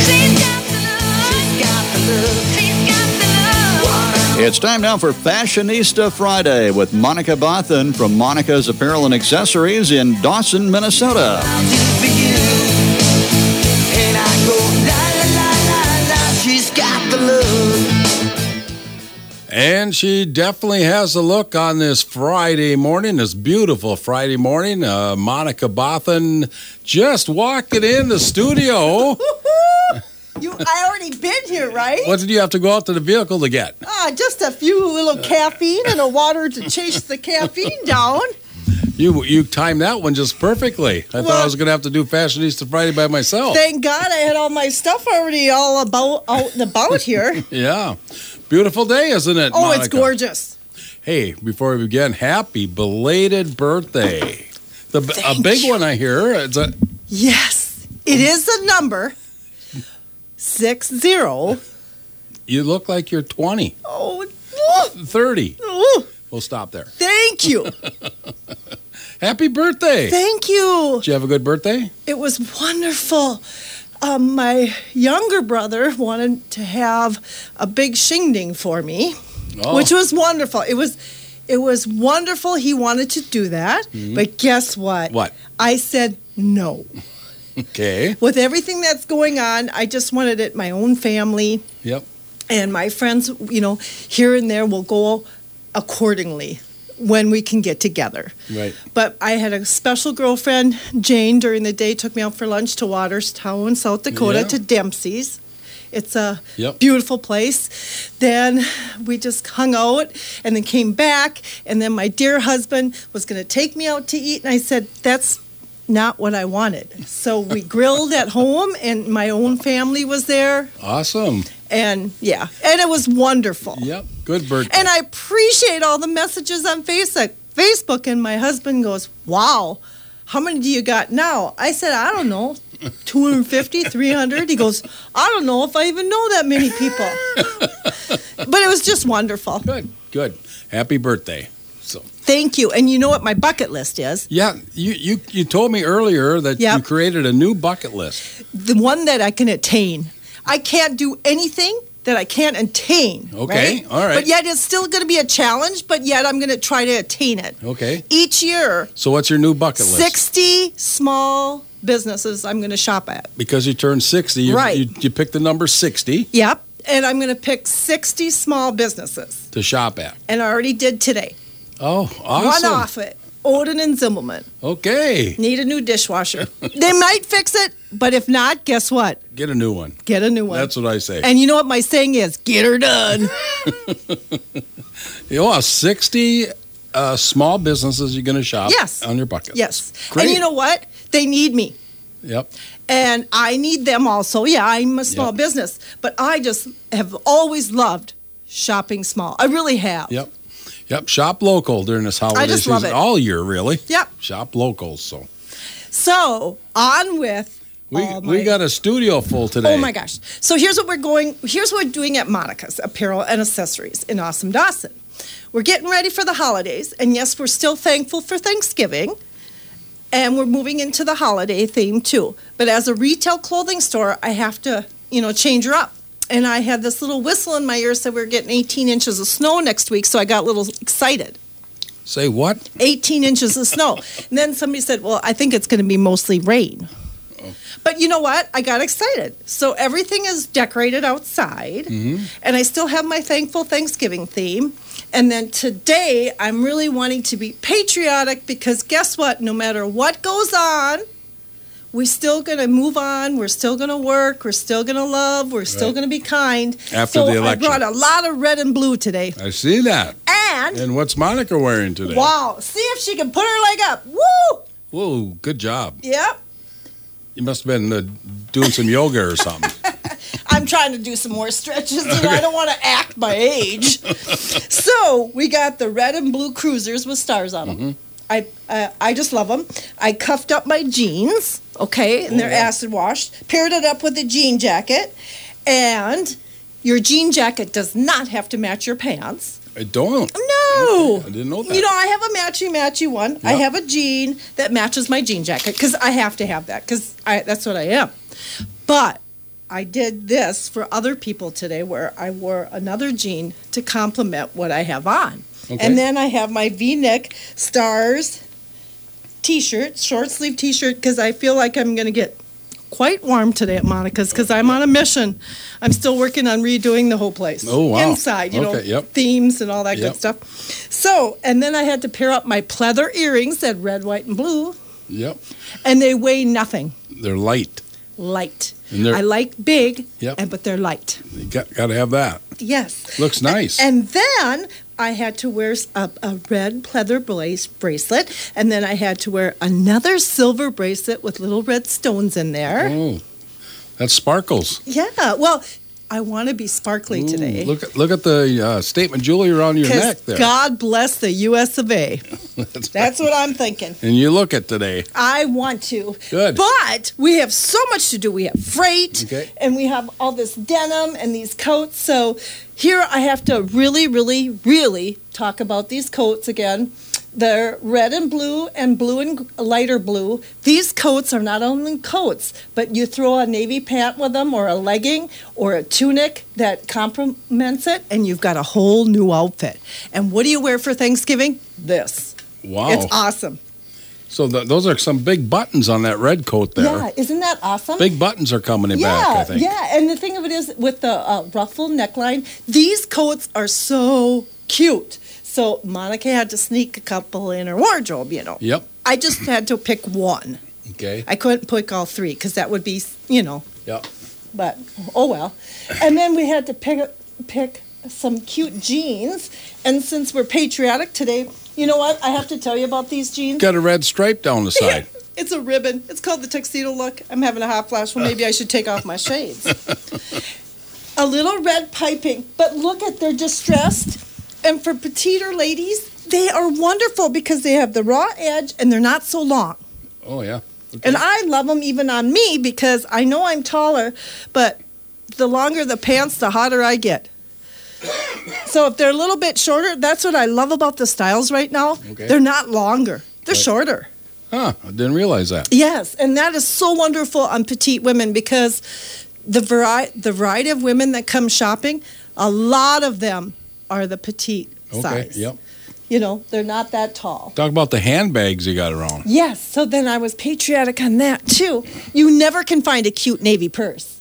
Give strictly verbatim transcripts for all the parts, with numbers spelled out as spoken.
It's time now for Fashionista Friday with Monica Bothan from Monica's Apparel and Accessories in Dawson, Minnesota. And she definitely has a look on this Friday morning, this beautiful Friday morning. Uh, Monica Bothan just walking in the studio. You, I already been here, right? What did you have to go out to the vehicle to get? Ah, just a few little caffeine and a water to chase the caffeine down. You you timed that one just perfectly. I Well, thought I was going to have to do Fashionista Friday by myself. Thank God I had all my stuff already all about out and about here. Yeah. Beautiful day, isn't it, Oh, Monica? it's gorgeous. Hey, before we begin, happy belated birthday. The A big you. one, I hear. It's a, Yes, it is the number six zero. you look like you're twenty, Oh, oh, thirty. oh, We'll stop there. thank you. Happy birthday. Thank you. Did you have a good birthday? It was wonderful. Um, my younger brother wanted to have a big shindig for me, Oh. which was wonderful. It was, it was wonderful. He wanted to do that, but guess what? What? I said no. Okay. With everything that's going on, I just wanted it my own family Yep. and my friends. You know, here and there will go accordingly when we can get together. Right. But I had a special girlfriend, Jane, during the day, took me out for lunch to Waterstown, South Dakota, Yeah. to Dempsey's. It's a Yep. beautiful place. Then we just hung out and then came back. And then my dear husband was going to take me out to eat. And I said, that's not what I wanted. So we grilled at home, and my own family was there. Awesome. And yeah, and it was wonderful. Yep. Good birthday. And I appreciate all the messages on Facebook. Facebook, and my husband goes, wow, how many do you got now? I said, I don't know, two hundred fifty, three hundred. He goes, I don't know if I even know that many people. But it was just wonderful. Good. Good. Happy birthday. So. Thank you. And you know what my bucket list is? Yeah, you, you, you told me earlier that Yep. you created a new bucket list. The one that I can attain. I can't do anything that I can't attain. Okay, right? all right. But yet it's still going to be a challenge, but yet I'm going to try to attain it. Okay. Each year, So what's your new bucket list? sixty small businesses I'm going to shop at. Because you turned sixty, you, Right. you, you picked the number sixty Yep. And I'm going to pick sixty small businesses. to shop at. And I already did today. Oh, awesome. One off it. Odin and Zimmelman. Okay. Need a new dishwasher. They might fix it, but if not, guess what? Get a new one. Get a new one. That's what I say. And you know what my saying is? Get her done. You know, sixty uh, small businesses you're going to shop Yes. on your bucket Yes. list. Great. And you know what? They need me. Yep. And I need them also. Yeah, I'm a small Yep. business. But I just have always loved shopping small. I really have. Yep. Yep. Shop local during this holiday I just love season. it. All year, really. Yep. Shop local. So So, on with we all my... we got a studio full today. Oh, my gosh. So, here's what we're going... Here's what we're doing at Monica's Apparel and Accessories in Awesome Dawson. We're getting ready for the holidays. And, yes, we're still thankful for Thanksgiving. And we're moving into the holiday theme, too. But as a retail clothing store, I have to, you know, change her up. And I had this little whistle in my ear said we were getting eighteen inches of snow next week, so I got a little excited. Say what? eighteen inches of snow. And then somebody said, well, I think it's going to be mostly rain. But you know what? I got excited. So everything is decorated outside, and I still have my Thankful Thanksgiving theme. And then today, I'm really wanting to be patriotic because guess what? No matter what goes on, we're still going to move on. We're still going to work. We're still going to love. We're still Right. going to be kind. After so the election. I brought a lot of red and blue today. I see that. And, And what's Monica wearing today? wow, see if she can put her leg up. Woo! Whoa, good job. Yep. You must have been uh, doing some yoga or something. I'm trying to do some more stretches. You know, I don't want to act my age. So we got the red and blue cruisers with stars on them. Mm-hmm. I uh, I just love them. I cuffed up my jeans, okay, and Oh, they're yeah. acid washed. Paired it up with a jean jacket, and your jean jacket does not have to match your pants. I don't. No. Okay, I didn't know that. You know, I have a matchy matchy one. I Yep. have a jean that matches my jean jacket because I have to have that because I that's what I am. But I did this for other people today where I wore another jean to complement what I have on. Okay. And then I have my V-neck stars t-shirt, short sleeve t-shirt, because I feel like I'm going to get quite warm today at Monica's because I'm on a mission. I'm still working on redoing the whole place. Oh, wow. Inside, you Okay, know, yep. themes and all that Yep. good stuff. So, and then I had to pair up my pleather earrings, that red, white, and blue, Yep. and they weigh nothing. They're light. Light. And they're- I like big, Yep. and, but they're light. You got, got to have that. Yes. Looks nice. And then I had to wear a, a red pleather blaze bracelet, and then I had to wear another silver bracelet with little red stones in there. Oh, that's sparkles. Yeah. Well, I want to be sparkly Ooh, today. Look at look at the uh, statement jewelry around your neck there. God bless the U S of A. That's what I'm thinking. And you look at today. I want to. Good. But we have so much to do. We have freight, Okay. and we have all this denim and these coats. So here I have to really, really, really talk about these coats again. They're red and blue and blue and lighter blue. These coats are not only coats, but you throw a navy pant with them or a legging or a tunic that complements it, and you've got a whole new outfit. And what do you wear for Thanksgiving? This. Wow. It's awesome. So th those are some big buttons on that red coat there. Yeah, isn't that awesome? Big buttons are coming in yeah, back, I think. Yeah, and the thing of it is, with the uh, ruffle neckline, these coats are so cute. So Monica had to sneak a couple in her wardrobe, you know. Yep. I just had to pick one. Okay. I couldn't pick all three because that would be, you know, Yep. but oh well. And then we had to pick pick some cute jeans. And since we're patriotic today, you know what? I have to tell you about these jeans. Got a red stripe down the side. It's a ribbon. It's called the tuxedo look. I'm having a hot flash. Well, maybe I should take off my shades. A little red piping, but look at, they're distressed. And for petiter ladies, they are wonderful because they have the raw edge and they're not so long. Oh, yeah. Okay. And I love them even on me because I know I'm taller, but the longer the pants, the hotter I get. So if they're a little bit shorter, that's what I love about the styles right now. Okay. They're not longer. They're Right. shorter. Huh, I didn't realize that. Yes, and that is so wonderful on petite women because the variety, the variety of women that come shopping, a lot of them are the petite Okay, size. yep. You know, they're not that tall. Talk about the handbags you got around. Yes, so then I was patriotic on that too. You never can find a cute navy purse.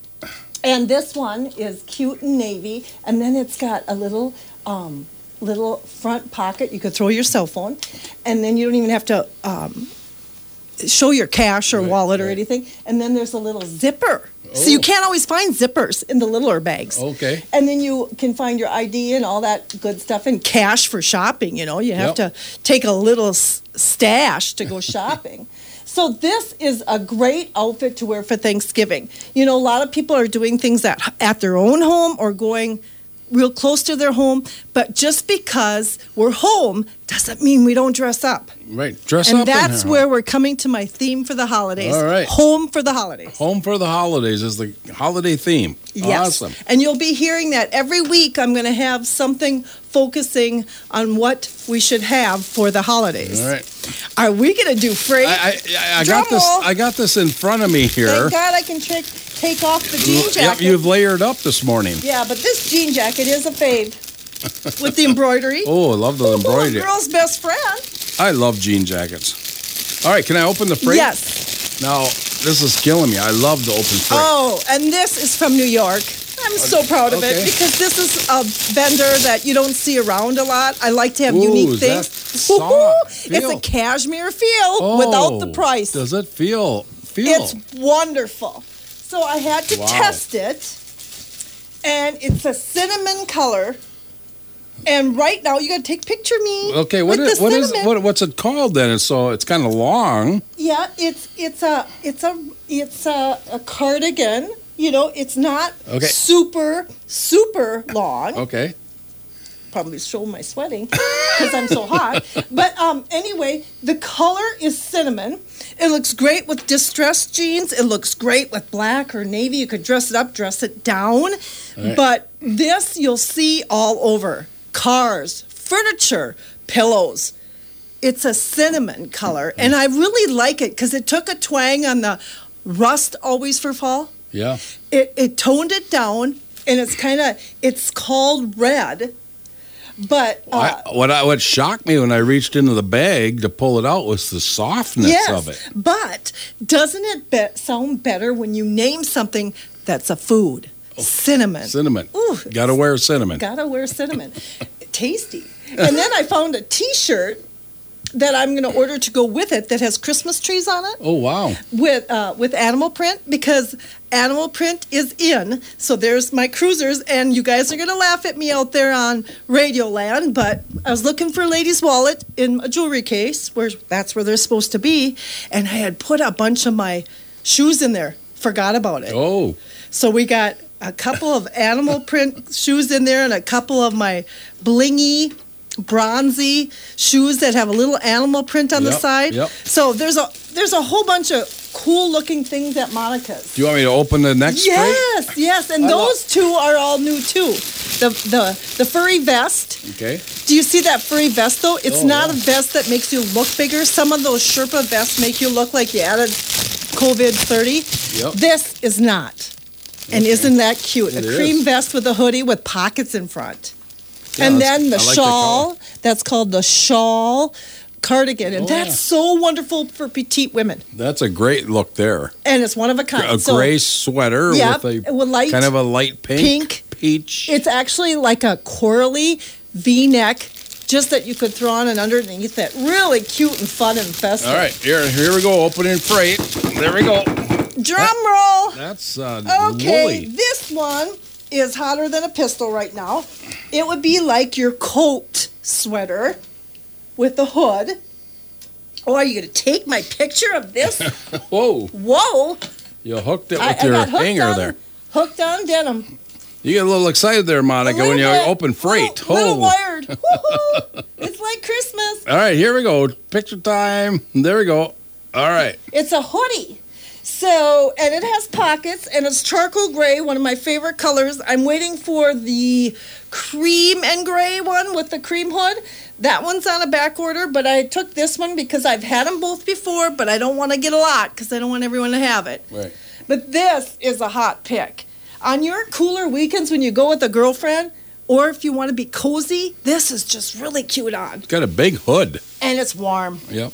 And this one is cute and navy, and then it's got a little um, little front pocket. You could throw your cell phone, and then you don't even have to um, show your cash or Right, wallet or right. anything. And then there's a little zipper. So you Oh. can't always find zippers in the littler bags. Okay. And then you can find your I D and all that good stuff and cash for shopping, you know. You have Yep. to take a little s- stash to go shopping. So this is a great outfit to wear for Thanksgiving. You know, a lot of people are doing things at, at their own home or going real close to their home, but just because we're home doesn't mean we don't dress up. Right. Dress And up in that's here. where we're coming to my theme for the holidays. All right. Home for the holidays. Home for the holidays is the holiday theme. Yes. Awesome. And you'll be hearing that every week. I'm going to have something focusing on what we should have for the holidays. All right. Are we going to do freight? I, I, I Drum got this. roll. I got this in front of me here. Thank God I can trick, take off the jean Yep, jacket. you've layered up this morning. Yeah, but this jean jacket is a fave with the embroidery. Oh, I love the Ooh, embroidery. girl's best friend. I love jean jackets. All right, can I open the freight? Yes. Now, this is killing me. I love to open freight. Oh, and this is from New York. I'm so proud of okay. it because this is a vendor that you don't see around a lot. I like to have Ooh, unique is that things. soft? Woo-hoo! It's Feel. a cashmere feel Oh, without the price. Does it feel? Feel? It's wonderful. So I had to Wow. test it, and it's a cinnamon color. And right now, you got to take picture me. okay. What with is the what is cinnamon. what, what's it called then? It's so it's kind of long. Yeah, it's it's a it's a it's a, a cardigan. You know, it's not Okay. super super long. Okay. Probably show my sweating because I'm so hot. But um, anyway, the color is cinnamon. It looks great with distressed jeans. It looks great with black or navy. You could dress it up, dress it down. right. But this you'll see all over. Cars, furniture, pillows. It's a cinnamon color. And I really like it because it took a twang on the rust always for fall. Yeah. It it toned it down, and it's kind of it's called red. But uh, I, what I, what shocked me when I reached into the bag to pull it out was the softness yes, of it. But doesn't it be- sound better when you name something that's a food? Oh, cinnamon. Cinnamon. Ooh, gotta wear cinnamon. Gotta wear cinnamon. Tasty. And then I found a T-shirt that I'm going to order to go with it that has Christmas trees on it. Oh, wow. With uh, with animal print, because animal print is in. So there's my cruisers, and you guys are going to laugh at me out there on Radio Land, but I was looking for a lady's wallet in a jewelry case, where that's where they're supposed to be, and I had put a bunch of my shoes in there. Forgot about it. Oh. So we got a couple of animal print shoes in there and a couple of my blingy, bronzy shoes that have a little animal print on yep, the side. Yep. So there's a there's a whole bunch of cool looking things at Monica's. Do you want me to open the next Yes, crate? yes, and I those two are all new too. The the the furry vest. Okay. Do you see that furry vest though? It's Oh, not yeah. a vest that makes you look bigger. Some of those Sherpa vests make you look like you added COVID thirty. Yep. This is not. And isn't that cute? It a cream is. vest with a hoodie with pockets in front. Yeah, and that's- then the I like the shawl, color. that's called the shawl cardigan. And Oh, that's yeah. so wonderful for petite women. That's a great look there. And it's one of a kind. A So gray sweater Yep, with a with light kind of a light pink, pink. peach. it's actually like a corally V-neck, just that you could throw on and underneath it. Really cute and fun and festive. All right, here, here we go. Opening freight. There we go. Drum roll. That's uh, Okay, woolly. this one is hotter than a pistol right now. It would be like your coat sweater with the hood. Oh, are you going to take my picture of this? Whoa! Whoa. You hooked it I- with I your got hooked hanger on- there. Hooked on denim. You get a little excited there, A Monica, little when you bit. open freight. Little, little Oh. wired. Woohoo. It's like Christmas. All right, here we go. Picture time. There we go. All right. It's a hoodie. So, and it has pockets, and it's charcoal gray, one of my favorite colors. I'm waiting for the cream and gray one with the cream hood. That one's on a back order, but I took this one because I've had them both before, but I don't want to get a lot because I don't want everyone to have it. Right. But this is a hot pick. On your cooler weekends when you go with a girlfriend, or if you want to be cozy, this is just really cute on. It's got a big hood. And it's warm. Yep.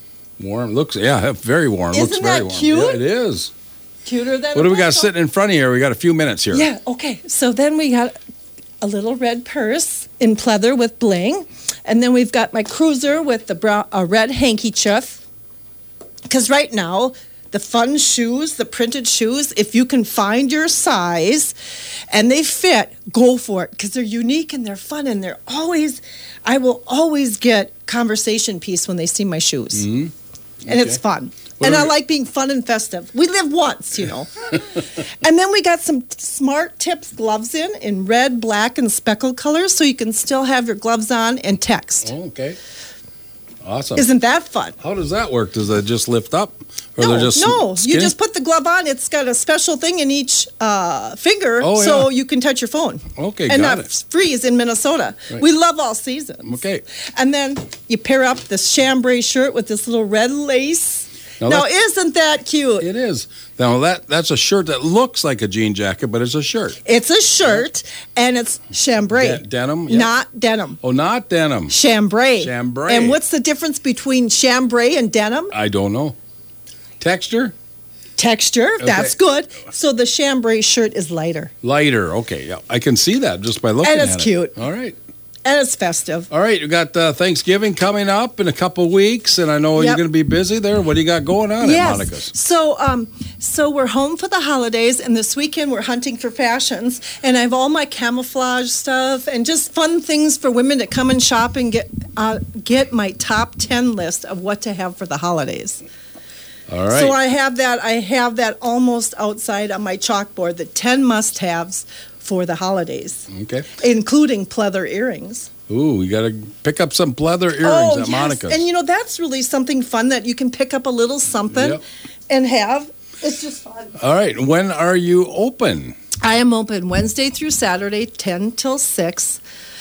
Warm. Looks, yeah, very warm. Isn't Looks very that warm. cute? Yeah, it is. Cuter than What a do we got pistol. sitting in front of you? We got a few minutes here. Yeah, okay. So then we got a little red purse in pleather with bling. And then we've got my cruiser with the brown, a red handkerchief. Because right now, the fun shoes, the printed shoes, if you can find your size and they fit, go for it. Because they're unique and they're fun and they're always, I will always get conversation piece when they see my shoes. Mm-hmm. And it's Okay. fun. What and are I we- like being fun and festive. We live once, you know. And then we got some Smart Tips gloves in, in red, black, and speckled colors, so you can still have your gloves on and text. Oh, okay. Awesome. Isn't that fun? How does that work? Does it just lift up? Or No, they're just no. skinny? You just put the glove on. It's got a special thing in each uh, finger, Oh, so yeah. you can touch your phone. Okay, and got not it. freeze in Minnesota. Right. We love all seasons. Okay. And then you pair up this chambray shirt with this little red lace. Now Now, that- isn't that cute? It is. Now that that's a shirt that looks like a jean jacket, but it's a shirt. It's a shirt, and it's chambray. De- denim? Yep. Not denim. Oh, not denim. Chambray. Chambray. And what's the difference between chambray and denim? I don't know. Texture? Texture. That's good. So the chambray shirt is lighter, Lighter. Okay. Yeah. I can see that just by looking And at it's it. cute. All right. and it's festive. All right. We got uh, Thanksgiving coming up in a couple weeks, and I know Yep. you're going to be busy there. What do you got going on at Monica's? So, um, so we're home for the holidays, and this weekend we're hunting for fashions, and I have all my camouflage stuff and just fun things for women to come and shop and get uh, get my top ten list of what to have for the holidays. All right. So I have that. I have that almost outside on my chalkboard. The ten must-haves for the holidays, okay. including pleather earrings. Ooh, you got to pick up some pleather earrings oh, at yes. Monica's. And you know that's really something fun that you can pick up a little something Yep. and have. It's just fun. All right. When are you open? I am open Wednesday through Saturday, ten till six.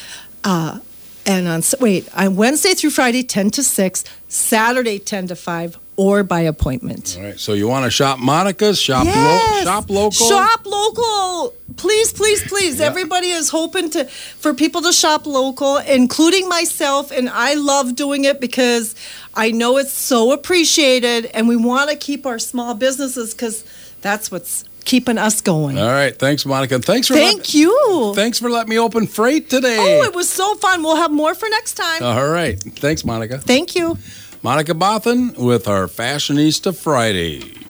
Uh, and on wait, I'm Wednesday through Friday, ten to six. Saturday, ten to five. or by appointment. All right. So you want to shop Monica's? Shop, Yes. lo- shop local? Shop local. Please, please, please. Yeah. Everybody is hoping to for people to shop local, including myself, and I love doing it because I know it's so appreciated, and we want to keep our small businesses because that's what's keeping us going. All right. Thanks, Monica. Thanks for Thank let- you. Thanks for letting me open freight today. Oh, it was so fun. We'll have more for next time. All right. Thanks, Monica. Thank you. Monica Bothan with our Fashionista Friday.